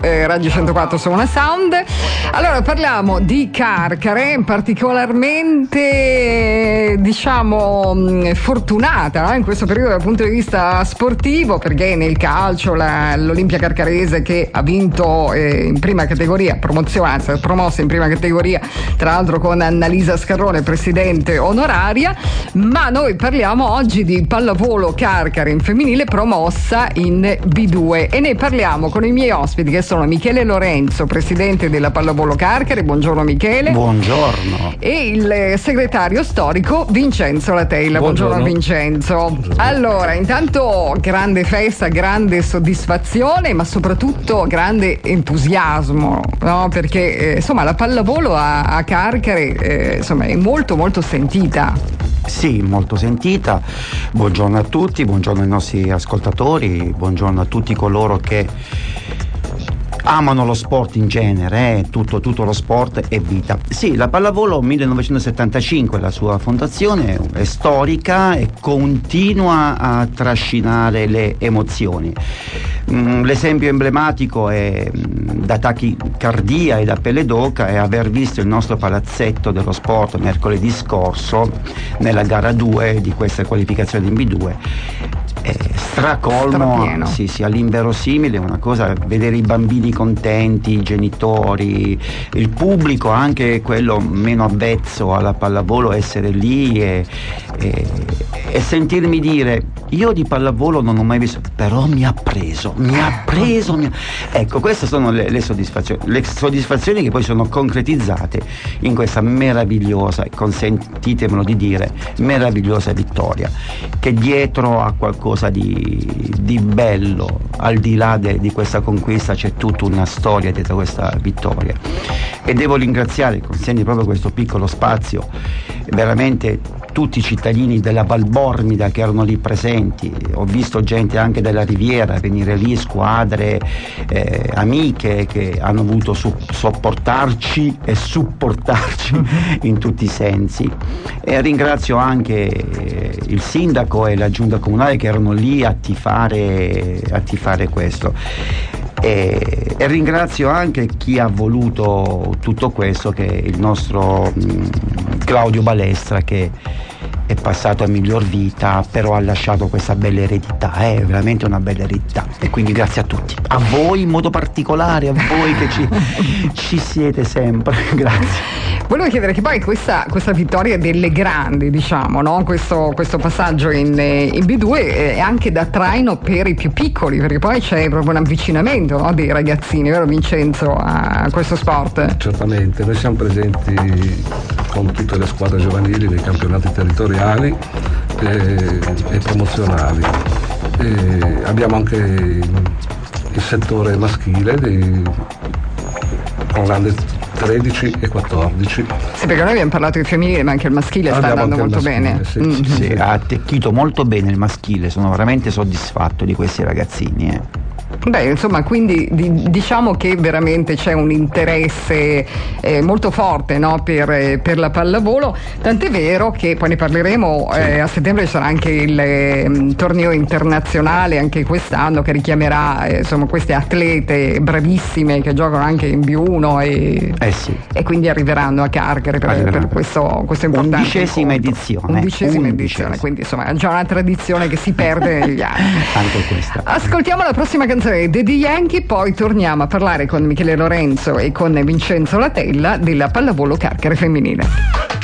Radio 104 Suona Sound. Allora parliamo di Carcare, particolarmente fortunata in questo periodo dal punto di vista sportivo, perché nel calcio l'Olimpia Carcarese, che ha vinto in prima categoria, promossa in prima categoria, tra l'altro con Annalisa Scarrone, presidente onoraria. Ma noi parliamo oggi di pallavolo Carcare in femminile, promossa in B2, e ne parliamo con i miei ospiti, che sono Michele Lorenzo, presidente della pallavolo Carcare. Buongiorno Michele. Buongiorno. E il segretario storico Vincenzo Latella. Buongiorno Vincenzo. Buongiorno. Allora, intanto grande festa, grande soddisfazione, ma soprattutto grande entusiasmo, no? Perché la pallavolo a Carcare è molto molto sentita. Sì, molto sentita. Buongiorno a tutti, buongiorno ai nostri ascoltatori, buongiorno a tutti coloro che amano lo sport in genere, tutto lo sport è vita. Sì, la pallavolo 1975, la sua fondazione è storica e continua a trascinare le emozioni. L'esempio emblematico è da tachicardia e da pelle d'oca è aver visto il nostro palazzetto dello sport mercoledì scorso nella gara 2 di questa qualificazione in B2. Stracolmo, sì, all'inverosimile, una cosa, vedere i bambini contenti, i genitori, il pubblico, anche quello meno avvezzo alla pallavolo, essere lì e sentirmi dire: io di pallavolo non ho mai visto, però mi ha preso. Ecco, queste sono le soddisfazioni che poi sono concretizzate in questa meravigliosa, consentitemelo di dire, meravigliosa vittoria, che dietro a qualcosa di bello, al di là di questa conquista, c'è tutta una storia dietro questa vittoria. E devo ringraziare, consegni proprio questo piccolo spazio, veramente tutti i cittadini della Valbormida che erano lì presenti. Ho visto gente anche della Riviera venire lì, squadre, amiche che hanno voluto sopportarci e supportarci in tutti i sensi. E ringrazio anche il sindaco e la giunta comunale che erano lì a tifare questo. E ringrazio anche chi ha voluto tutto questo, che è il nostro Claudio Balestra, che è passato a miglior vita, però ha lasciato questa bella eredità, è veramente una bella eredità. E quindi grazie a tutti, a voi in modo particolare, a voi che ci siete sempre. Grazie. Volevo chiedere che poi questa vittoria delle grandi, no? Questo passaggio in B2 è anche da traino per i più piccoli, perché poi c'è proprio un avvicinamento, no, dei ragazzini, vero Vincenzo, a questo sport? Certamente, noi siamo presenti con tutte le squadre giovanili nei campionati territoriali e promozionali. Abbiamo anche il settore maschile con grande 13 e 14. Sì, perché noi abbiamo parlato di femminile, ma anche il maschile sta andando molto bene. Sì, ha attecchito molto bene il maschile, sono veramente soddisfatto di questi ragazzini. Quindi diciamo che veramente c'è un interesse molto forte, no, per la pallavolo, tant'è vero che poi ne parleremo. A settembre ci sarà anche il torneo internazionale anche quest'anno, che richiamerà queste atlete bravissime che giocano anche in B1 e quindi arriveranno a Carcare per questo importante 11ª edizione. 11ª edizione, quindi è già una tradizione che si perde negli anni. Anche questa. Ascoltiamo la prossima canzone dei Yankee, poi torniamo a parlare con Michele Lorenzo e con Vincenzo Latella della pallavolo Carcare femminile.